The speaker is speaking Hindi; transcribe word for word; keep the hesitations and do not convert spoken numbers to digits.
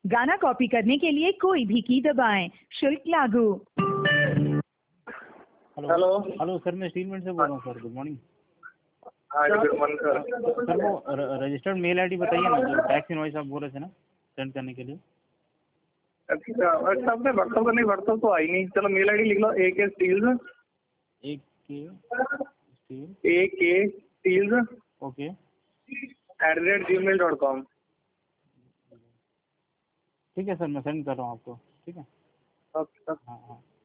गाना कॉपी करने के लिए कोई भी की दबाएं, शुल्क लागू। हेलो हेलो सर, मैं स्टीलमेंट से बोल रहा हूँ सर। Good morning. हाँ गुड मॉर्निंग सर। सर वो रजिस्टर्ड मेल आईडी बताइए ना, जो टैक्स इनवॉइस आप बोल रहे थे ना सेंड करने के लिए। अच्छा अच्छा, आपने व्हाट्सअप करनी, व्हाट्सअप तो आई नहीं। चलो मेल आईडी लिख लो, ए के स्टील्स, एक के steel A K steels okay at the rate gmail dot com. ठीक है सर, मैं सेंड कर रहा हूँ आपको। ठीक है, ओके। हाँ हाँ।